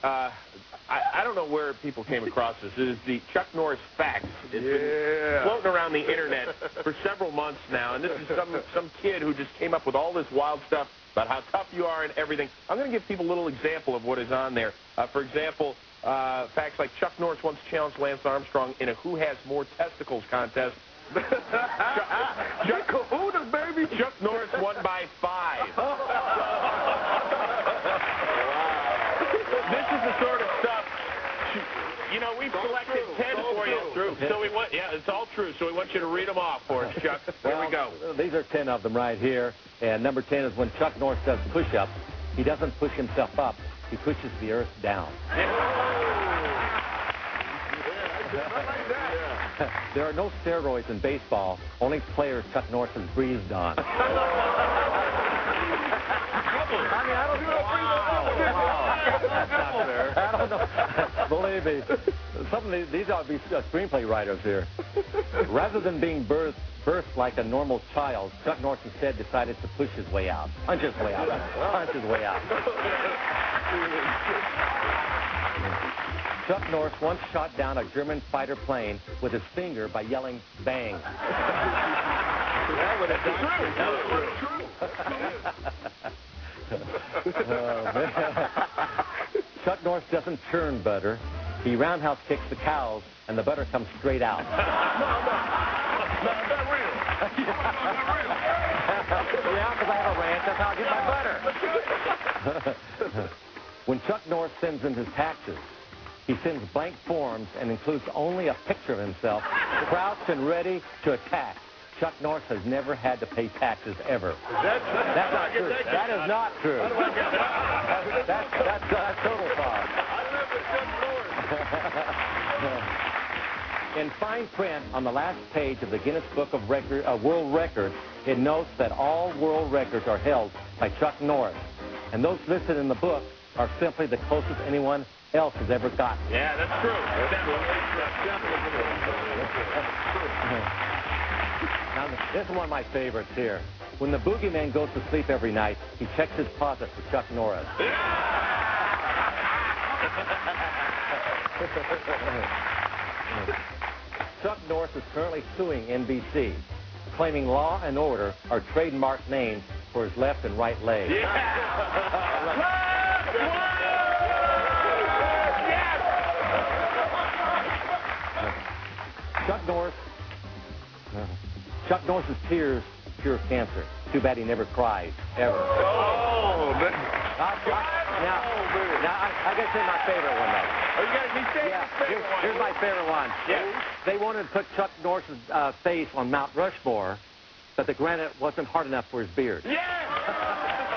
I don't know where people came across this. It is the Chuck Norris Facts. It's been floating around the internet for several months now, and this is some kid who just came up with all this wild stuff about how tough you are and everything. I'm going to give people a little example of what is on there. For example, facts like Chuck Norris once challenged Lance Armstrong in a Who Has More Testicles contest. Kahuna, baby. Chuck Norris won by 5. This is the sort of stuff, you know, we've selected 10 for you. True. So we want, yeah, it's all true. So we want you to read them off for us, Chuck. Here we go. These are 10 of them right here. And number 10 is when Chuck Norris does push-ups, he doesn't push himself up. He pushes the earth down. There are no steroids in baseball, only players Chuck Norris has breathed on. I don't know. That's not fair. I don't know. Believe me, some of these ought to be screenplay writers here. Rather than being birthed like a normal child, Chuck Norris instead decided to push his way out. Punch his way out. Punch his way out. Chuck Norris once shot down a German fighter plane with his finger by yelling, "Bang." That would have been true. Chuck Norris doesn't churn butter. He roundhouse kicks the cows, and the butter comes straight out. No, not real. Yeah, because I have a ranch. That's how I get my butter. When Chuck Norris sends in his taxes, he sends blank forms and includes only a picture of himself, crouched and ready to attack. Chuck Norris has never had to pay taxes ever. That's not true. That is not true. That's total fraud. In fine print on the last page of the Guinness Book of World Records, it notes that all world records are held by Chuck Norris, and those listed in the book are simply the closest anyone else has ever gotten. Yeah, that's true. Now, this is one of my favorites here. When the boogeyman goes to sleep every night, he checks his closet for Chuck Norris. Chuck Norris is currently suing NBC, claiming Law and Order are trademark names for his left and right legs. Chuck Norris's tears cure cancer. Too bad he never cries, ever. Oh, now, I got to say my favorite one, though. Oh, you guys, here's my favorite one. Yeah. They wanted to put Chuck Norris's face on Mount Rushmore, but the granite wasn't hard enough for his beard. Yeah!